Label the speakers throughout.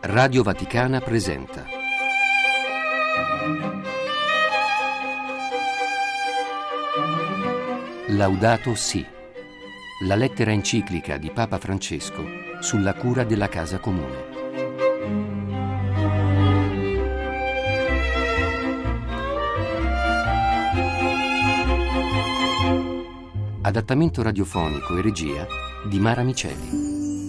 Speaker 1: Radio Vaticana presenta Laudato Si', la lettera enciclica di Papa Francesco sulla cura della casa comune. Adattamento radiofonico e regia di Mara Miceli.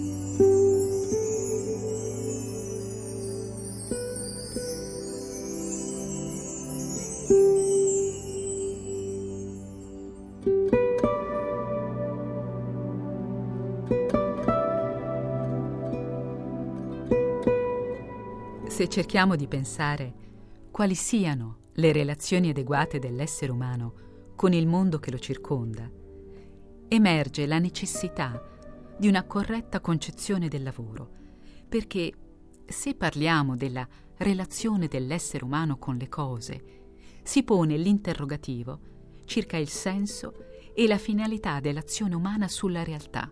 Speaker 2: Se cerchiamo di pensare quali siano le relazioni adeguate dell'essere umano con il mondo che lo circonda, emerge la necessità di una corretta concezione del lavoro, perché se parliamo della relazione dell'essere umano con le cose, si pone l'interrogativo circa il senso e la finalità dell'azione umana sulla realtà.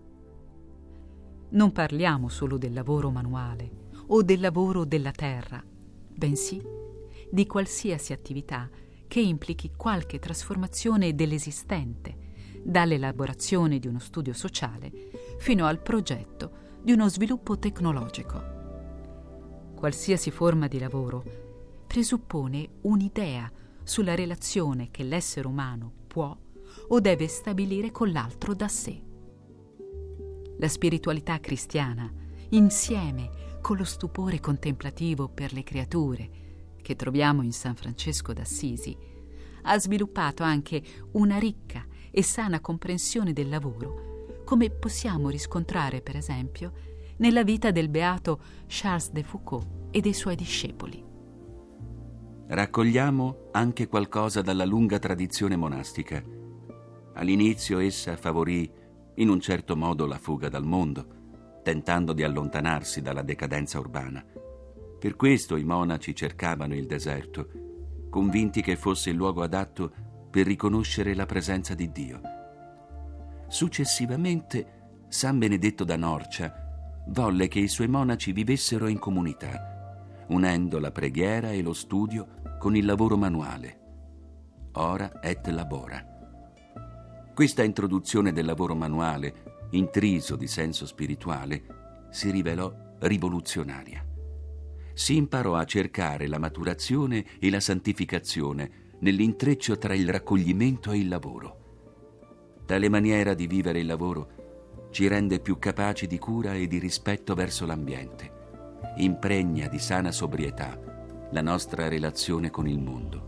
Speaker 2: Non parliamo solo del lavoro manuale o del lavoro della terra, bensì di qualsiasi attività che implichi qualche trasformazione dell'esistente, dall'elaborazione di uno studio sociale fino al progetto di uno sviluppo tecnologico. Qualsiasi forma di lavoro presuppone un'idea sulla relazione che l'essere umano può o deve stabilire con l'altro da sé. La spiritualità cristiana, insieme con lo stupore contemplativo per le creature che troviamo in San Francesco d'Assisi, ha sviluppato anche una ricca e sana comprensione del lavoro, come possiamo riscontrare, per esempio, nella vita del beato Charles de Foucauld e dei suoi discepoli.
Speaker 3: Raccogliamo anche qualcosa dalla lunga tradizione monastica. All'inizio essa favorì in un certo modo la fuga dal mondo, tentando di allontanarsi dalla decadenza urbana. Per questo i monaci cercavano il deserto, convinti che fosse il luogo adatto per riconoscere la presenza di Dio. Successivamente, San Benedetto da Norcia volle che i suoi monaci vivessero in comunità, unendo la preghiera e lo studio con il lavoro manuale. Ora et labora. Questa introduzione del lavoro manuale, intriso di senso spirituale, si rivelò rivoluzionaria. Si imparò a cercare la maturazione e la santificazione nell'intreccio tra il raccoglimento e il lavoro. Tale maniera di vivere il lavoro ci rende più capaci di cura e di rispetto verso l'ambiente, impregna di sana sobrietà la nostra relazione con il mondo.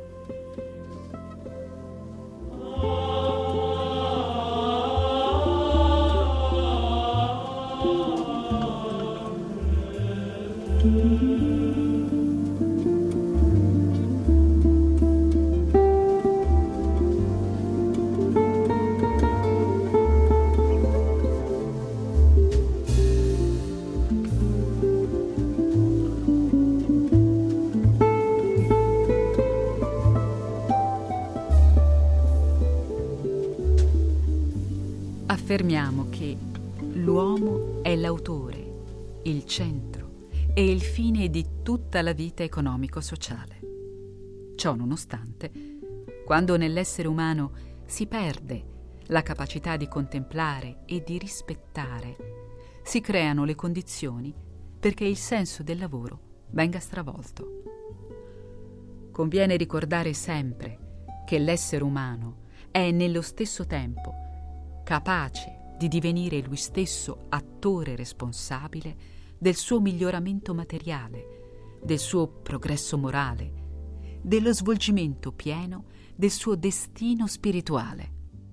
Speaker 2: Affermiamo che l'uomo è l'autore, il centro e il fine di tutta la vita economico-sociale. Ciò nonostante, quando nell'essere umano si perde la capacità di contemplare e di rispettare, si creano le condizioni perché il senso del lavoro venga stravolto. Conviene ricordare sempre che l'essere umano è nello stesso tempo capace di divenire lui stesso attore responsabile del suo miglioramento materiale, del suo progresso morale, dello svolgimento pieno del suo destino spirituale.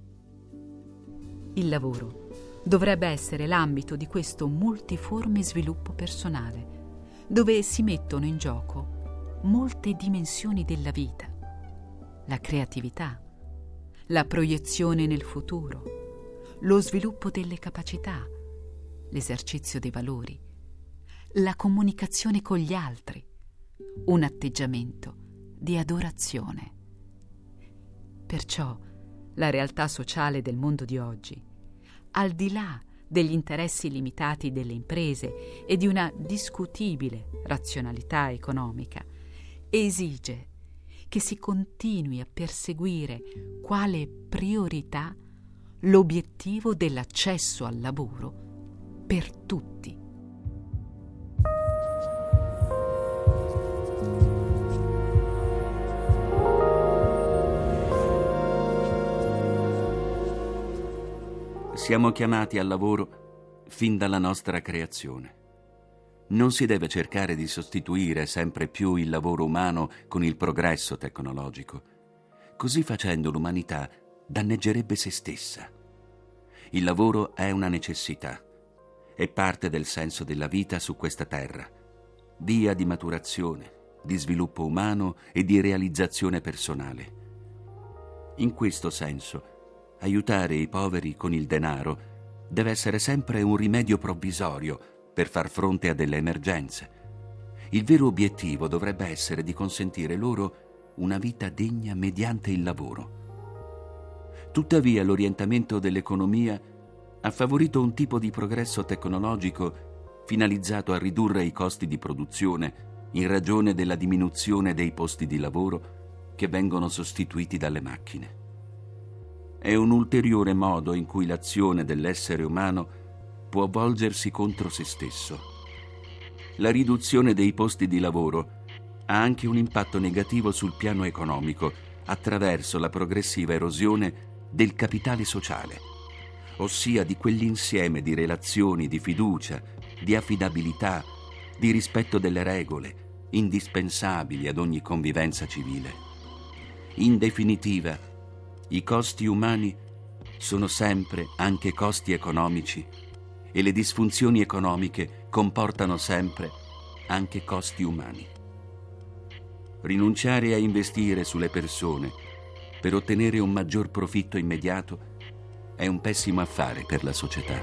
Speaker 2: Il lavoro dovrebbe essere l'ambito di questo multiforme sviluppo personale, dove si mettono in gioco molte dimensioni della vita: la creatività, la proiezione nel futuro, lo sviluppo delle capacità, l'esercizio dei valori, la comunicazione con gli altri, un atteggiamento di adorazione. Perciò la realtà sociale del mondo di oggi, al di là degli interessi limitati delle imprese e di una discutibile razionalità economica, esige che si continui a perseguire quale priorità l'obiettivo dell'accesso al lavoro per tutti.
Speaker 3: Siamo chiamati al lavoro fin dalla nostra creazione. Non si deve cercare di sostituire sempre più il lavoro umano con il progresso tecnologico. Così facendo l'umanità danneggerebbe se stessa. Il lavoro è una necessità, è parte del senso della vita su questa terra, via di maturazione, di sviluppo umano e di realizzazione personale. In questo senso, aiutare i poveri con il denaro deve essere sempre un rimedio provvisorio per far fronte a delle emergenze. Il vero obiettivo dovrebbe essere di consentire loro una vita degna mediante il lavoro. Tuttavia, l'orientamento dell'economia ha favorito un tipo di progresso tecnologico finalizzato a ridurre i costi di produzione in ragione della diminuzione dei posti di lavoro che vengono sostituiti dalle macchine. È un ulteriore modo in cui l'azione dell'essere umano può volgersi contro se stesso. La riduzione dei posti di lavoro ha anche un impatto negativo sul piano economico attraverso la progressiva erosione del capitale sociale, ossia di quell'insieme di relazioni di fiducia, di affidabilità, di rispetto delle regole, indispensabili ad ogni convivenza civile. In definitiva, i costi umani sono sempre anche costi economici e le disfunzioni economiche comportano sempre anche costi umani. Rinunciare a investire sulle persone per ottenere un maggior profitto immediato è un pessimo affare per la società.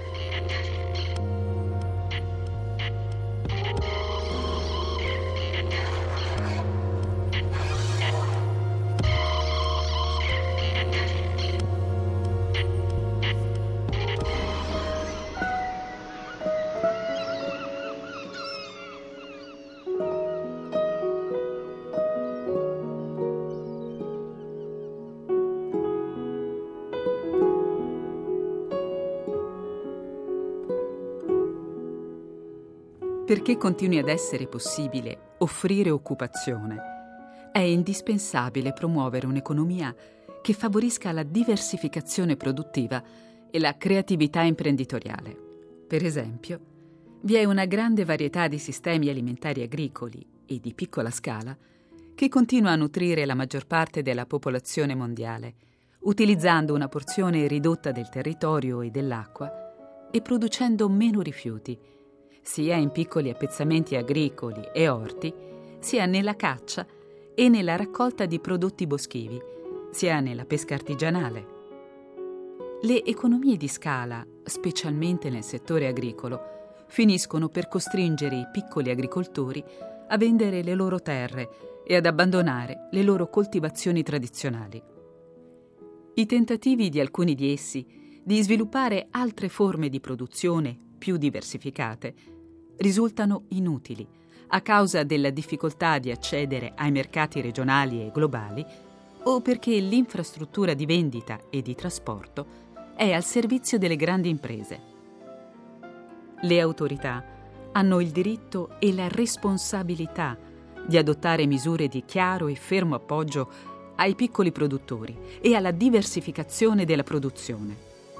Speaker 2: Perché continui ad essere possibile offrire occupazione, è indispensabile promuovere un'economia che favorisca la diversificazione produttiva e la creatività imprenditoriale. Per esempio, vi è una grande varietà di sistemi alimentari agricoli e di piccola scala che continua a nutrire la maggior parte della popolazione mondiale, utilizzando una porzione ridotta del territorio e dell'acqua e producendo meno rifiuti, sia in piccoli appezzamenti agricoli e orti, sia nella caccia e nella raccolta di prodotti boschivi, sia nella pesca artigianale. Le economie di scala, specialmente nel settore agricolo, finiscono per costringere i piccoli agricoltori a vendere le loro terre e ad abbandonare le loro coltivazioni tradizionali. I tentativi di alcuni di essi di sviluppare altre forme di produzione più diversificate risultano inutili a causa della difficoltà di accedere ai mercati regionali e globali o perché l'infrastruttura di vendita e di trasporto è al servizio delle grandi imprese. Le autorità hanno il diritto e la responsabilità di adottare misure di chiaro e fermo appoggio ai piccoli produttori e alla diversificazione della produzione.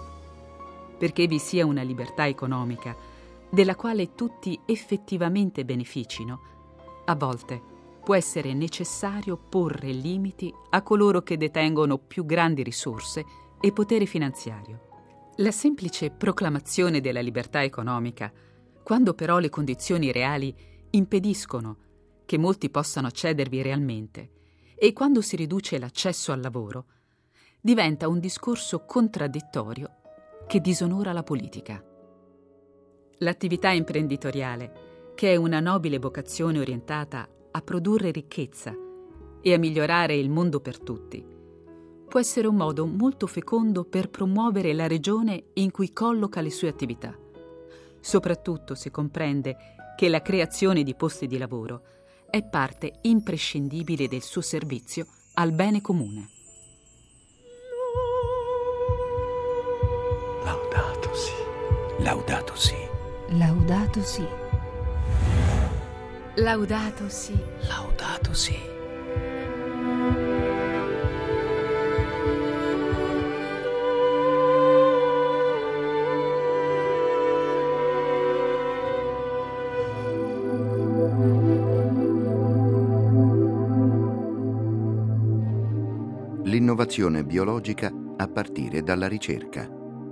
Speaker 2: Perché vi sia una libertà economica della quale tutti effettivamente beneficino, a volte può essere necessario porre limiti a coloro che detengono più grandi risorse e potere finanziario. La semplice proclamazione della libertà economica, quando però le condizioni reali impediscono che molti possano accedervi realmente e quando si riduce l'accesso al lavoro, diventa un discorso contraddittorio che disonora la politica. L'attività imprenditoriale, che è una nobile vocazione orientata a produrre ricchezza e a migliorare il mondo per tutti, può essere un modo molto fecondo per promuovere la regione in cui colloca le sue attività, soprattutto se comprende che la creazione di posti di lavoro è parte imprescindibile del suo servizio al bene comune.
Speaker 3: Laudato si. Laudato si.
Speaker 4: Laudato si.
Speaker 2: Laudato si.
Speaker 1: Laudato si.
Speaker 5: L'innovazione biologica a partire dalla ricerca.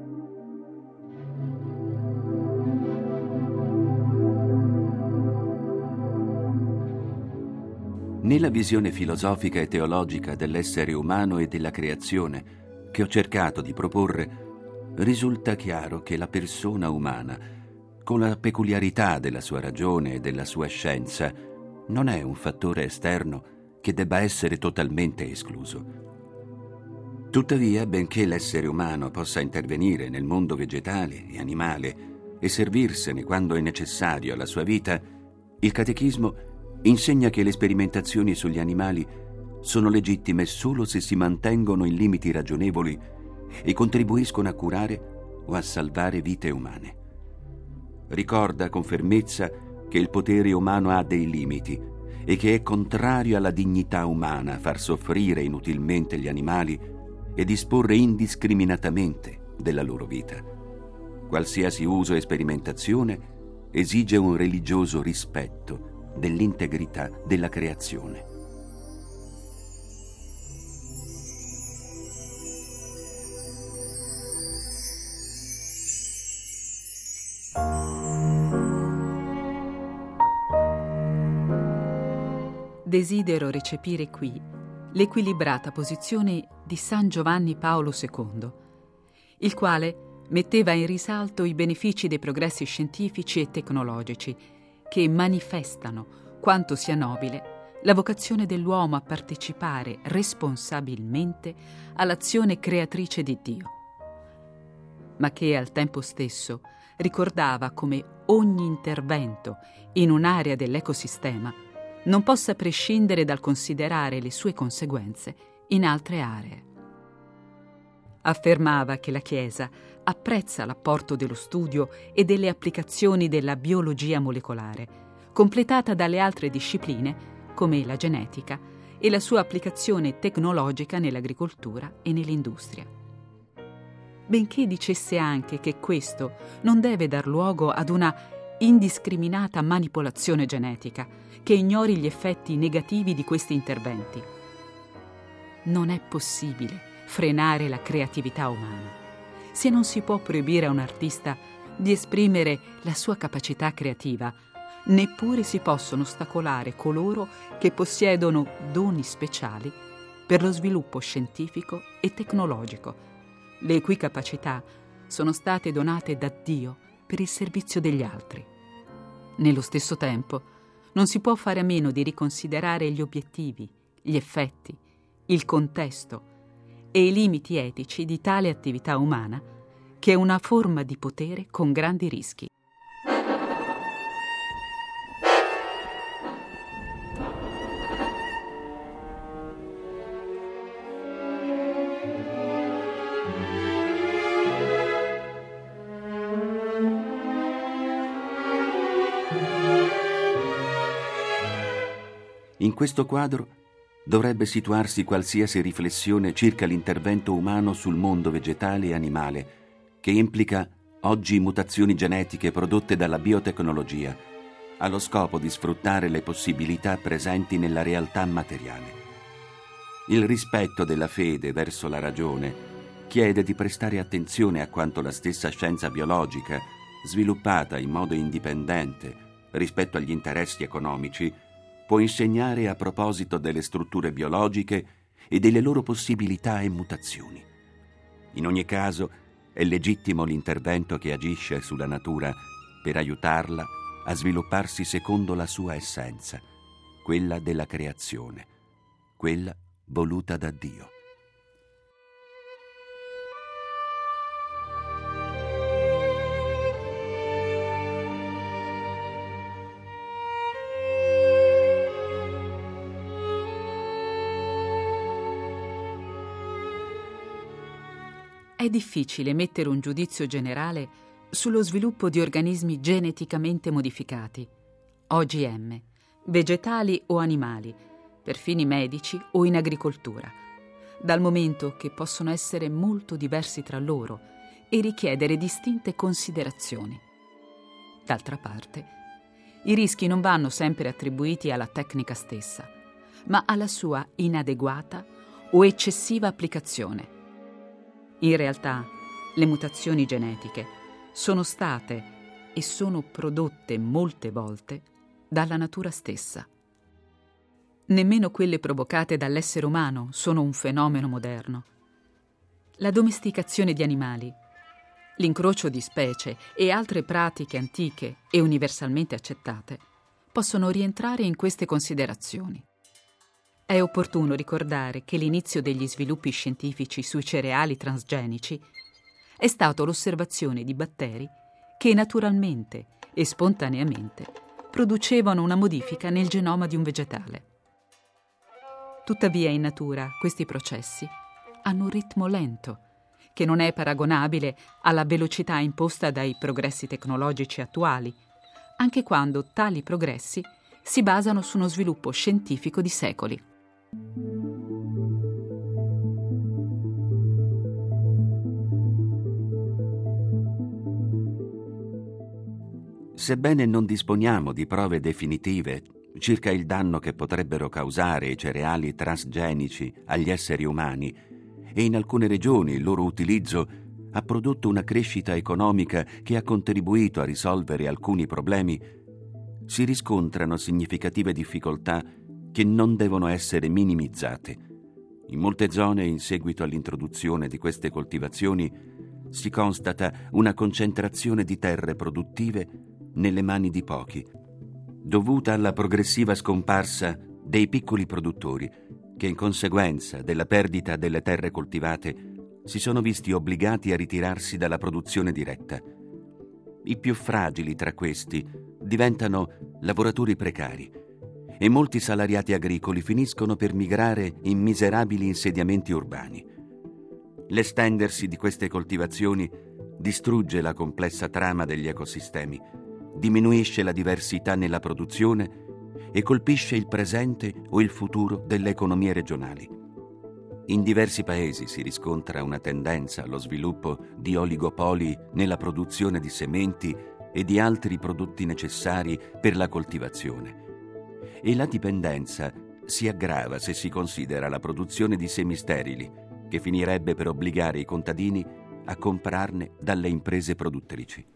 Speaker 3: Nella visione filosofica e teologica dell'essere umano e della creazione che ho cercato di proporre, risulta chiaro che la persona umana, con la peculiarità della sua ragione e della sua scienza, non è un fattore esterno che debba essere totalmente escluso. Tuttavia, benché l'essere umano possa intervenire nel mondo vegetale e animale e servirsene quando è necessario alla sua vita, il catechismo insegna che le sperimentazioni sugli animali sono legittime solo se si mantengono in limiti ragionevoli e contribuiscono a curare o a salvare vite umane. Ricorda con fermezza che il potere umano ha dei limiti e che è contrario alla dignità umana far soffrire inutilmente gli animali e disporre indiscriminatamente della loro vita. Qualsiasi uso e sperimentazione esige un religioso rispetto dell'integrità della creazione.
Speaker 2: Desidero recepire qui l'equilibrata posizione di San Giovanni Paolo II, il quale metteva in risalto i benefici dei progressi scientifici e tecnologici che manifestano quanto sia nobile la vocazione dell'uomo a partecipare responsabilmente all'azione creatrice di Dio, ma che al tempo stesso ricordava come ogni intervento in un'area dell'ecosistema non possa prescindere dal considerare le sue conseguenze in altre aree. Affermava che la Chiesa apprezza l'apporto dello studio e delle applicazioni della biologia molecolare, completata dalle altre discipline come la genetica e la sua applicazione tecnologica nell'agricoltura e nell'industria. Benché dicesse anche che questo non deve dar luogo ad una indiscriminata manipolazione genetica che ignori gli effetti negativi di questi interventi. Non è possibile frenare la creatività umana se non si può proibire a un artista di esprimere la sua capacità creativa, neppure si possono ostacolare coloro che possiedono doni speciali per lo sviluppo scientifico e tecnologico, le cui capacità sono state donate da Dio per il servizio degli altri. Nello stesso tempo, non si può fare a meno di riconsiderare gli obiettivi, gli effetti, il contesto e i limiti etici di tale attività umana, che è una forma di potere con grandi rischi.
Speaker 3: In questo quadro dovrebbe situarsi qualsiasi riflessione circa l'intervento umano sul mondo vegetale e animale, che implica oggi mutazioni genetiche prodotte dalla biotecnologia, allo scopo di sfruttare le possibilità presenti nella realtà materiale. Il rispetto della fede verso la ragione chiede di prestare attenzione a quanto la stessa scienza biologica, sviluppata in modo indipendente rispetto agli interessi economici, può insegnare a proposito delle strutture biologiche e delle loro possibilità e mutazioni. In ogni caso, è legittimo l'intervento che agisce sulla natura per aiutarla a svilupparsi secondo la sua essenza, quella della creazione, quella voluta da Dio.
Speaker 2: è difficile mettere un giudizio generale sullo sviluppo di organismi geneticamente modificati, OGM, vegetali o animali, per fini medici o in agricoltura, dal momento che possono essere molto diversi tra loro e richiedere distinte considerazioni. D'altra parte, i rischi non vanno sempre attribuiti alla tecnica stessa, ma alla sua inadeguata o eccessiva applicazione. In realtà, le mutazioni genetiche sono state e sono prodotte molte volte dalla natura stessa. Nemmeno quelle provocate dall'essere umano sono un fenomeno moderno. La domesticazione di animali, l'incrocio di specie e altre pratiche antiche e universalmente accettate possono rientrare in queste considerazioni. È opportuno ricordare che l'inizio degli sviluppi scientifici sui cereali transgenici è stato l'osservazione di batteri che naturalmente e spontaneamente producevano una modifica nel genoma di un vegetale. Tuttavia in natura questi processi hanno un ritmo lento, che non è paragonabile alla velocità imposta dai progressi tecnologici attuali, anche quando tali progressi si basano su uno sviluppo scientifico di secoli.
Speaker 3: Sebbene non disponiamo di prove definitive circa il danno che potrebbero causare i cereali transgenici agli esseri umani, e in alcune regioni il loro utilizzo ha prodotto una crescita economica che ha contribuito a risolvere alcuni problemi, si riscontrano significative difficoltà che non devono essere minimizzate. In molte zone, in seguito all'introduzione di queste coltivazioni, si constata una concentrazione di terre produttive nelle mani di pochi, dovuta alla progressiva scomparsa dei piccoli produttori, che in conseguenza della perdita delle terre coltivate si sono visti obbligati a ritirarsi dalla produzione diretta. I più fragili tra questi diventano lavoratori precari e molti salariati agricoli finiscono per migrare in miserabili insediamenti urbani. L'estendersi di queste coltivazioni distrugge la complessa trama degli ecosistemi, diminuisce la diversità nella produzione e colpisce il presente o il futuro delle economie regionali. In diversi paesi si riscontra una tendenza allo sviluppo di oligopoli nella produzione di sementi e di altri prodotti necessari per la coltivazione. E la dipendenza si aggrava se si considera la produzione di semi sterili, che finirebbe per obbligare i contadini a comprarne dalle imprese produttrici.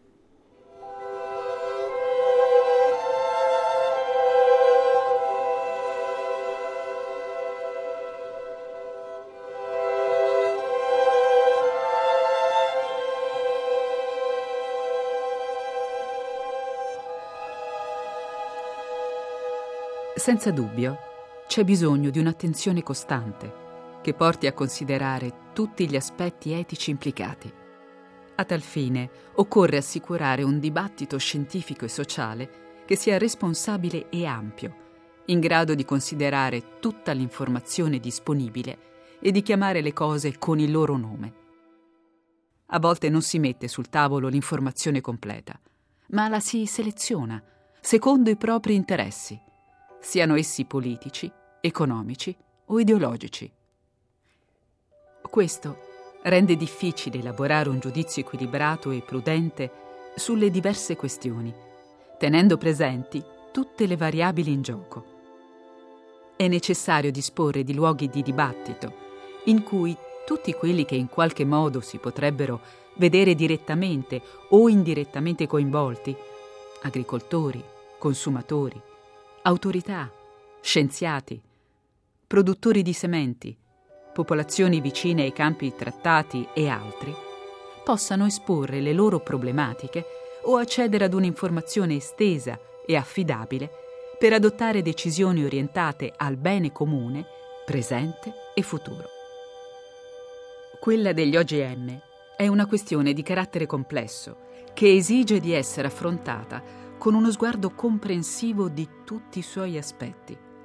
Speaker 2: Senza dubbio, c'è bisogno di un'attenzione costante che porti a considerare tutti gli aspetti etici implicati. A tal fine, occorre assicurare un dibattito scientifico e sociale che sia responsabile e ampio, in grado di considerare tutta l'informazione disponibile e di chiamare le cose con il loro nome. A volte non si mette sul tavolo l'informazione completa, ma la si seleziona secondo i propri interessi, siano essi politici, economici o ideologici. Questo rende difficile elaborare un giudizio equilibrato e prudente sulle diverse questioni, tenendo presenti tutte le variabili in gioco. È necessario disporre di luoghi di dibattito in cui tutti quelli che in qualche modo si potrebbero vedere direttamente o indirettamente coinvolti, agricoltori, consumatori, autorità, scienziati, produttori di sementi, popolazioni vicine ai campi trattati e altri, possano esporre le loro problematiche o accedere ad un'informazione estesa e affidabile per adottare decisioni orientate al bene comune, presente e futuro. Quella degli OGM è una questione di carattere complesso che esige di essere affrontata con uno sguardo comprensivo di tutti i suoi aspetti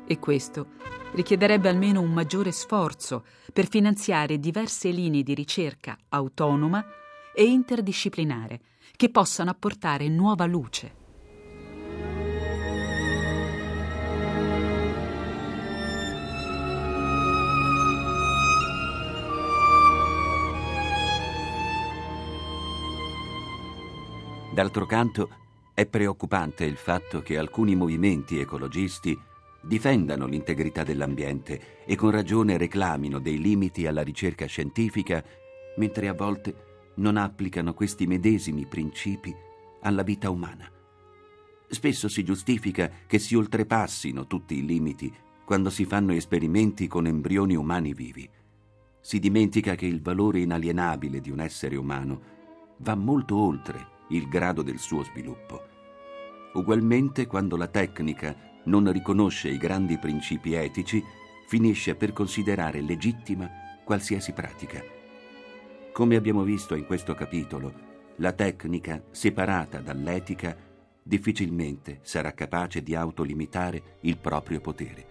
Speaker 2: E questo richiederebbe almeno un maggiore sforzo per finanziare diverse linee di ricerca autonoma e interdisciplinare che possano apportare nuova luce.
Speaker 3: D'altro canto, è preoccupante il fatto che alcuni movimenti ecologisti difendano l'integrità dell'ambiente e con ragione reclamino dei limiti alla ricerca scientifica, mentre a volte non applicano questi medesimi principi alla vita umana. Spesso si giustifica che si oltrepassino tutti i limiti quando si fanno esperimenti con embrioni umani vivi. Si dimentica che il valore inalienabile di un essere umano va molto oltre il grado del suo sviluppo. Ugualmente, quando la tecnica non riconosce i grandi principi etici, finisce per considerare legittima qualsiasi pratica. Come abbiamo visto in questo capitolo, la tecnica, separata dall'etica, difficilmente sarà capace di autolimitare il proprio potere.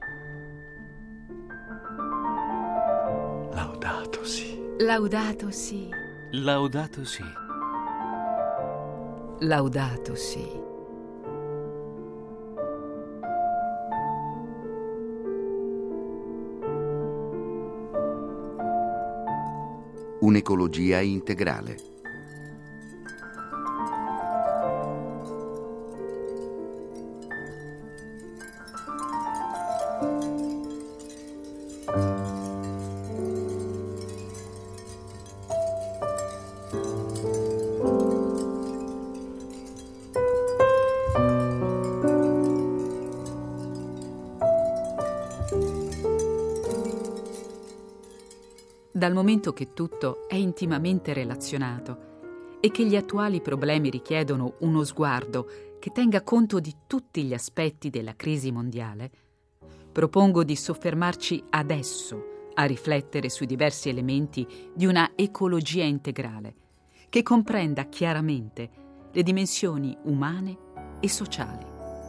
Speaker 6: Laudato si.
Speaker 4: Laudato si.
Speaker 1: Laudato si.
Speaker 4: Laudato si.
Speaker 5: Un'ecologia integrale.
Speaker 2: Dal momento che tutto è intimamente relazionato e che gli attuali problemi richiedono uno sguardo che tenga conto di tutti gli aspetti della crisi mondiale, propongo di soffermarci adesso a riflettere sui diversi elementi di una ecologia integrale che comprenda chiaramente le dimensioni umane e sociali.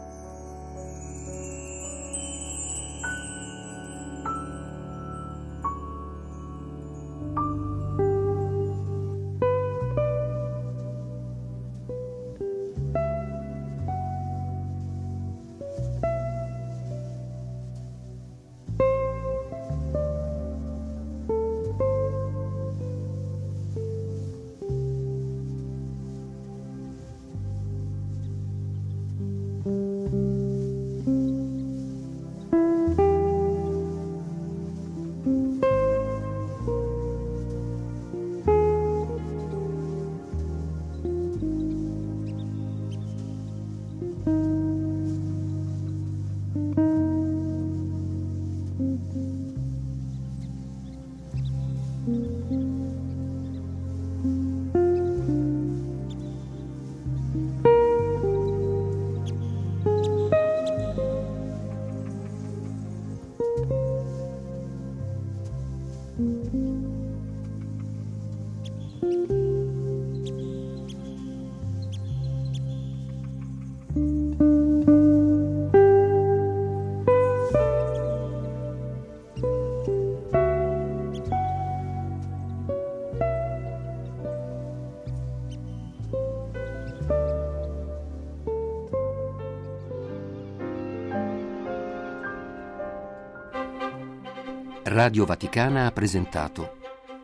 Speaker 1: Radio Vaticana ha presentato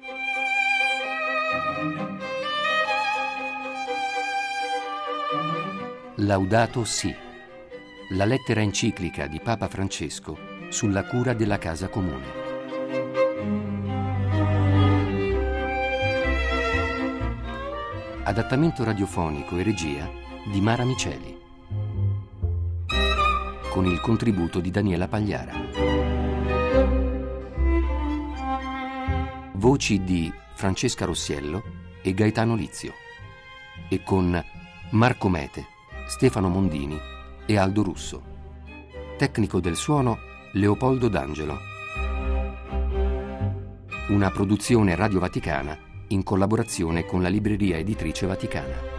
Speaker 1: Laudato si, la lettera enciclica di Papa Francesco sulla cura della casa comune. Adattamento radiofonico e regia di Mara Miceli, con il contributo di Daniela Pagliara. Voci di Francesca Rossiello e Gaetano Lizio, e con Marco Mete, Stefano Mondini e Aldo Russo. Tecnico del suono Leopoldo D'Angelo. Una produzione Radio Vaticana in collaborazione con la Libreria Editrice Vaticana.